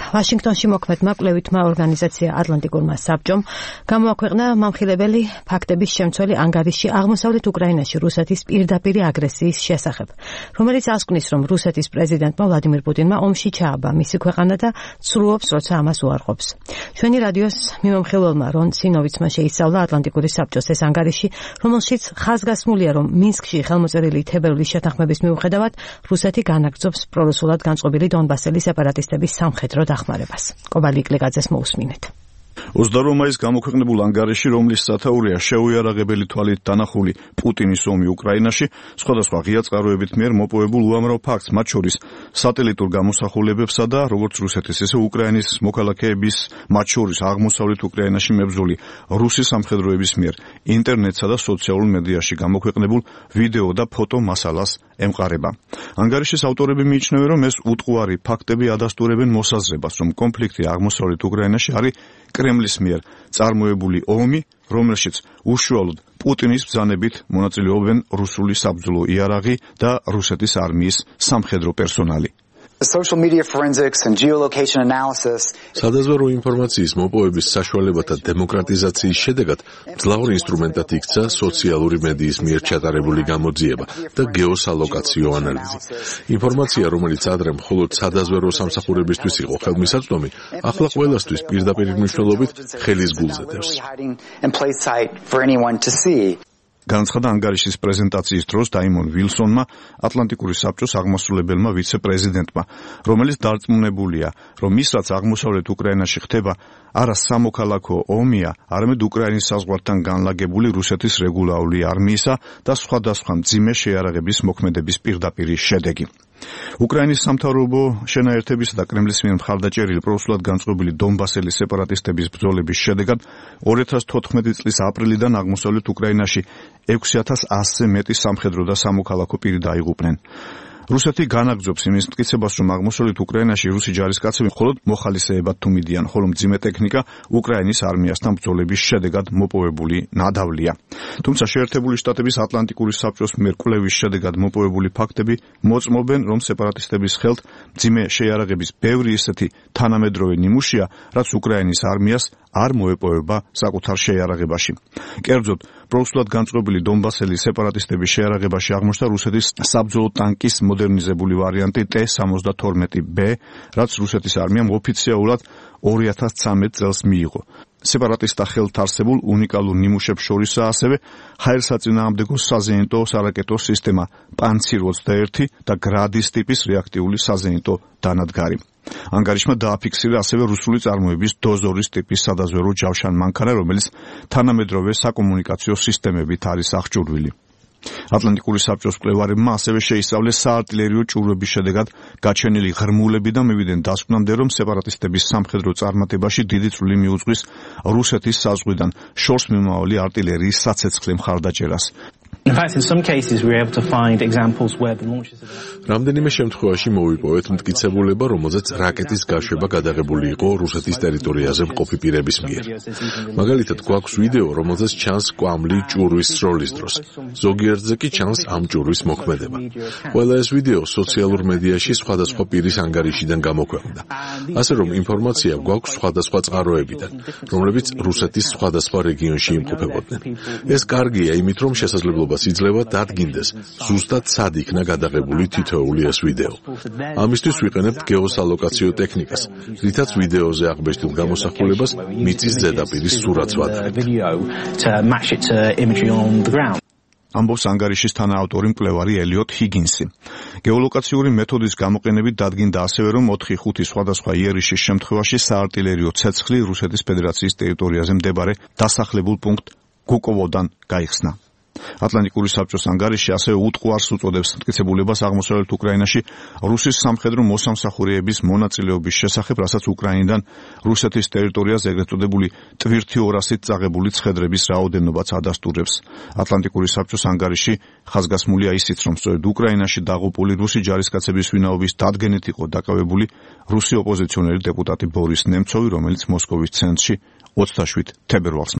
ვაშინგტონში მოქმედმა კვლევითმა ორგანიზაცია ატლანტიკურმა საბჭომ გამოაქვეყნა მამხილებელი ფაქტების შემცველი ანგარიში აღმოსავლეთ უკრაინაში რუსეთის პირდაპირი აგრესიის შესახებ, რომელიც ასკვნის, რომ რუსეთის პრეზიდენტმა ვლადიმირ პუტინმა ომში ჩააბა მისი ქვეყანა და ცრუობს, როცა ამას უარყოფს. ჩვენი რადიოს მიმომხილველმა რონ სინოვიცმა შეისწავლა ატლანტიკური საბჭოს ეს ანგარიში, რომელშიც ხაზგასმულია, რომ მინსკში ხელმოწერილი თებერვლის შეთანხმების მიუხედავად რუსეთი განაგრძობს პრორუსულად განწყობილი დონბასელი სეპარატისტების სამხედრო დახმარებას. კობალი იკლიკაძეს მოусმინეთ. 28 მაისს გამოქვეყნებულ ანგარიში, რომლის სათაურია შეუიარაღებელი თვალით დანახული პუტინის ომი უკრაინაში, სხვადასხვა ღია წყაროებით მიერ მოპოვებულ უამრავ ფაქტს, მათ შორის სატელიტურ გამოსახულებებსა და როგორც რუსეთის, ისე უკრაინის მოქალაქეების, მათ შორის აღმოსავლეთ უკრაინაში მებრძოლი რუსი სამხედროების მიერ ინტერნეტსა და სოციალურ მედიაში გამოქვეყნებულ ვიდეო და ფოტო მასალას ემყარება. ანგარიშის ავტორები მიიჩნევენ, რომ ეს უტყუარი ფაქტები ადასტურებენ მოსაზრებას, რომ კონფლიქტი აღმოსავლეთ უკრაინაში არის კრემლის მიერ წარმოებული ომი, რომელშიც უშუალოდ პუტინის ბრძანებით მონაწილეობენ რუსული საბრძოლო იარაღი და რუსეთის არმიის სამხედრო პერსონალი. სადაზვერვო ინფორმაციის მოპოვების საშუალებათა დემოკრატიზაციის შედეგად მძლავრ ინსტრუმენტად იქცა სოციალური მედიის მიერ ჩატარებული გამოძიება და გეოსალოკაციო ანალიზი. ინფორმაცია, რომელიც ადრე მხოლოდ სადაზვერვო სამსახურებისთვის იყო ხელმისაწვდომი, ახლა ყველასთვის პირდაპირ მნიშვნელობით ხელის გულზე დევს. განაცხადა ანგარიშის პრეზენტაციის დროს დაიმონ ვილსონმა, ატლანტიკური საბჭოს აღმასრულებელმა ვიცე-პრეზიდენტმა, რომელიც დარწმუნებულია, რომ ის რაც აღმოსავლეთ უკრაინაში ხდება, არა სამოქალაქო ომია, არამედ უკრაინის საზღვართან განლაგებული რუსეთის რეგულარული არმიისა და სხვადასხვა მძიმე შეიარაღების მოქმედების პირდაპირი შედეგი. უკრაინის სამთავრობო შენაერთებისა და კრემლის მიერ მხარდაჭერილი პრორუსულად განწყობილი დონბასელი სეპარატისტების ბრძოლების შედეგად 2014 წლის აპრილიდან აღმოსავლეთ უკრაინაში 6100-ზე მეტი სამხედრო და სამოქალაქო პირი დაიღუპნენ. რუსეთი განაგრძობს იმის მტკიცებას, რომ აღმოსავლეთ უკრაინაში რუსი ჯარისკაცები მხოლოდ მოხალისეებად თუ მიდიან, ხოლო მძიმე ტექნიკა უკრაინის არმიასთან ბრძოლების შედეგად მოპოვებული ნადავლია. თუმცა შეერთებული შტატების ატლანტიკური საბჭოს მიერ კვლევის შედეგად მოპოვებული ფაქტები მოწმობენ, რომ სეპარატისტების ხელთ მძიმე შეიარაღების ბევრი ისეთი თანამედროვე ნიმუშია, რაც უკრაინის არმიას არ მოეპოვება საკუთარ შეიარაღებაში. კერძოდ, პრორუსულად განწყობილი დონბასელი სეპარატისტების შეიარაღებაში აღმოჩნდა რუსეთის საბრძოლო ტანკის მოდერნიზებული ვარიანტი T-72B, რაც რუსეთის არმიამ ოფიციალურად 2013 წელს მიიღო. სეპარატისტთა ხელთ არსებულ უნიკალურ ნიმუშებს შორისაა ასევე ჰაერსაწინააღმდეგო საზეიმტო სარაკეტო სისტემა Pantsir-21 და გრადის ტიპის რეაქტიული საზეიმტო დანადგარი. ანგარიშმა დააფიქსირა ასევე რუსული წარმოების დოზორის ტიპის სადაზვერვო ჯავშან მანქანა, რომელიც თანამედროვე საკომუნიკაციო სისტემებით არის აღჭურვილი. ატლანტიკური საბჭოს მკვლევარებმა ასევე შეისწავლეს საარტილერიო ჭურვების შედეგად გაჩენილი ღრმულები და მივიდნენ დასკვნამდე, რომ სეპარატისტების სამხედრო წარმატებაში დიდი წვლილი მიუძღვის რუსეთის საზღვიდან შორს მიმავალი არტილერიის საცეცხლე მხარდაჭერას. რამდენიმე შემთხვევაში მოვიპოვეთ მტკიცებულება, რომელზეც რაკეტის გაშვება გადაღებული იყო რუსეთის ტერიტორიაზე მყოფი პირების მიერ. მაგალითად, გვაქვს ვიდეო, რომელზეც ჩანს კვამლი ჭურვის სროლის დროს. ზოგიერთზე კი ჩანს ამ ჭურვის მოქმედება. ყველა ეს ვიდეო სოციალურ მედიაში სხვადასხვა პირის ანგარიშიდან გამოქვეყნდა. ასე რომ ინფორმაცია გვაქვს სხვადასხვა წყაროებიდან, რომლებიც რუსეთის სხვადასხვა რეგიონში იმყოფებოდნენ. ეს კარგია იმით, რომ შესაძლებლობა იძლევა დადგინდეს ზუსტად სად იქნა გადაღებული თითოეული ეს ვიდეო. ამისთვის ვიყენებთ გეოსალოკაციო ტექნიკას, რითაც ვიდეოზე აღბეჭდილ გამოსახულებას მიწის ზედაპირის სურათს ვადარებთ. ამბობს ანგარიშის თანაავტორი მკვლევარი ელიოტ ჰიგინსი. გეოლოკაციური მეთოდის გამოყენებით დადგინდა ასევე, რომ 4-5 სხვადასხვა იერიშის შემთხვევაში საარტილერიო ცეცხლი რუსეთის ფედერაციის ტერიტორიაზე მდებარე დასახლებულ პუნქტ გუკოვოდან გაიხსნა. ატლანტიკური საბჭოს ანგარიში ასევე უტყუარს უწოდებს მტკიცებულებას აღმოსავლეთ უკრაინაში რუსის სამხედრო მოსამსახურეების მონაწილეობის შესახებ, რასაც უკრაინიდან რუსეთის ტერიტორიაზე ეგრეთ წოდებული ტვირთი 200-ით წაღებული ცხედრების რაოდენობაც ადასტურებს. ატლანტიკური საბჭოს ანგარიში ხაზგასმულია ისიც, რომ სწორედ უკრაინაში დაღუპული რუსი ჯარისკაცების ვინაობის დადგენით იყო დაკავებული რუსი ოპოზიციონერი დეპუტატი ბორის ნემცოვი, რომელიც მოსკოვის ცენტრში 27 თებერვალს